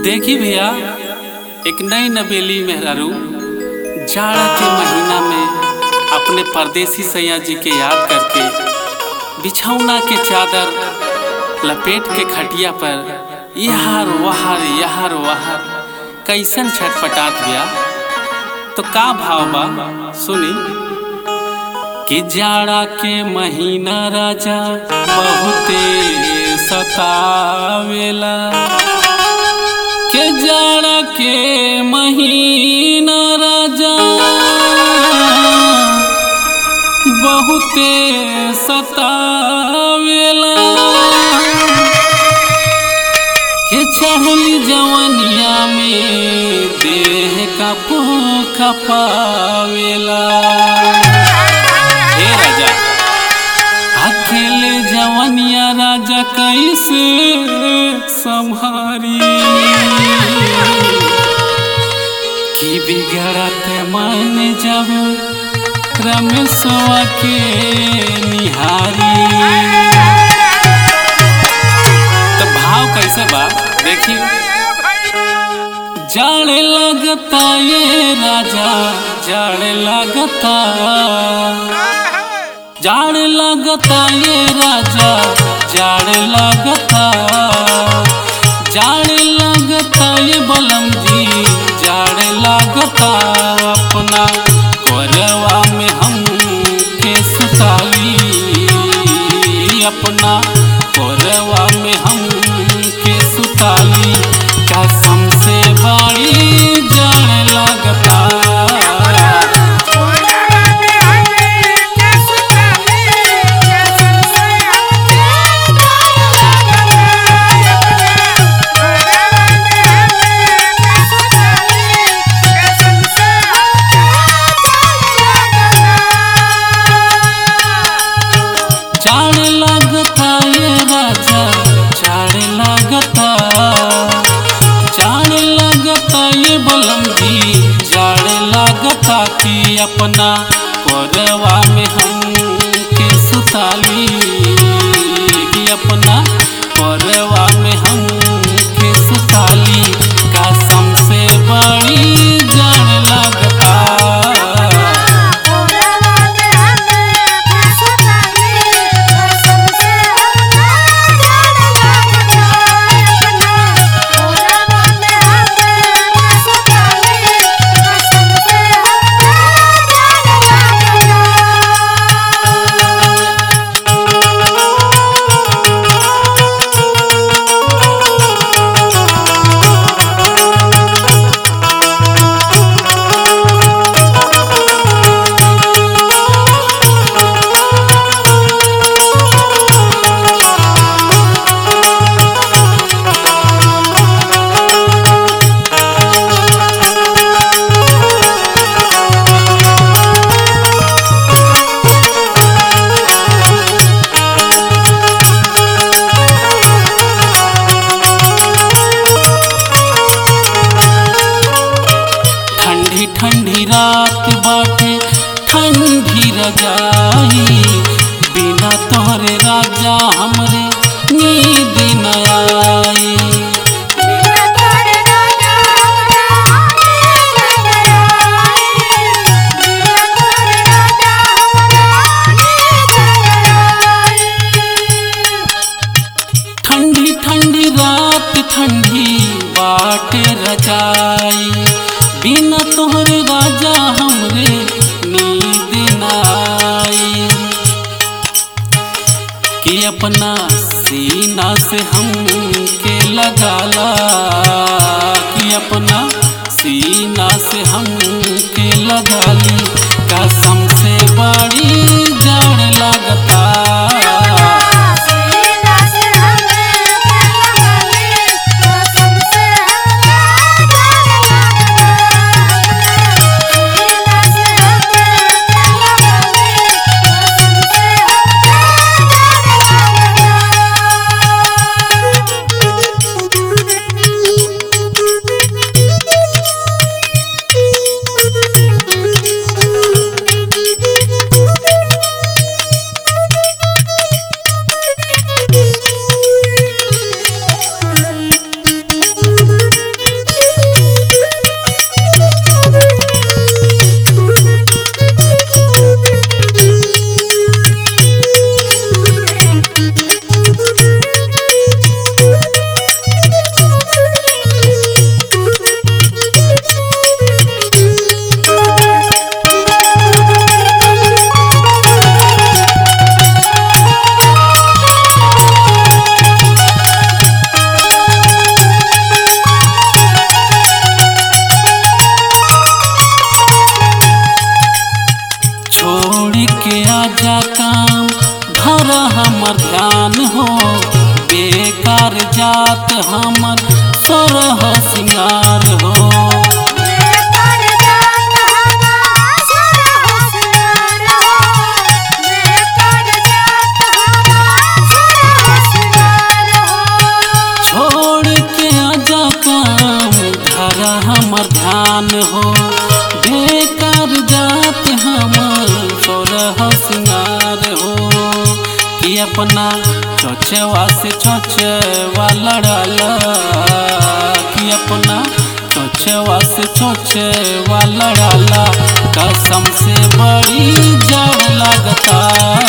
देखी भैया, एक नई नवेली मेहरारू जाड़ा के महीना में अपने परदेसी सैया जी के याद करके बिछौना के चादर लपेट के खटिया पर यहार वहार कैसन छटपटात गया। तो का भाव बा सुनी कि जाड़ा के महीना राजा बहुते सतावेला, के जाड़ा के महीना राजा बहुते सतावेला, के चढ़ली जवनिया में देह का पोखा पावेला। हे राजा अकेले जवनिया राजा कैसे संभारी, कि बिगड़त मन जब रमेशवा के निहारी। तो भाव कैसे बा देखिए, जाड़े लगता ये राजा जाड़े लगता, जाड़े लगता ये राजा जाड़े लगता, जाड़े लगता ये बलम जी जाड़े लगता। अपना कोरवा में हम के सुताली, अपना कोरवा में हम के सुताली, कसम से बाड़ी जाड़े लगता। जाड़े लगता ये राजा जाड़े लगता, जाड़े लगता ये बलम जी जाड़े लगता, कि अपना कोरवा में हम के सुताली, कि अपना कोरवा में हम के सुताली, कसम से बड़ी जाड़े लगता। ठंडी रात बाटे ठंडी रजाई, बिना तोहरे राजा हमरे नींद न आई। ठंडी ठंडी रात ठंडी बाटे रजाई, बिना तोहरे राजा हमरे नींद न आई, कि अपना सीना से हम के लगाला, कि अपना सीना से हम के लगाली, कसम से बड़ी जाड़ लगता। बेकार जात हमर सोरह सिंगार हो। हमर ध्यान हो बेकार जात हमर सोरह सिंगार हो। कि अपना चोचवा से चोचवा लड़ाला, कि अपना चोचवा से चोचवा लड़ाला। कसम से बड़ी जाड़ लगता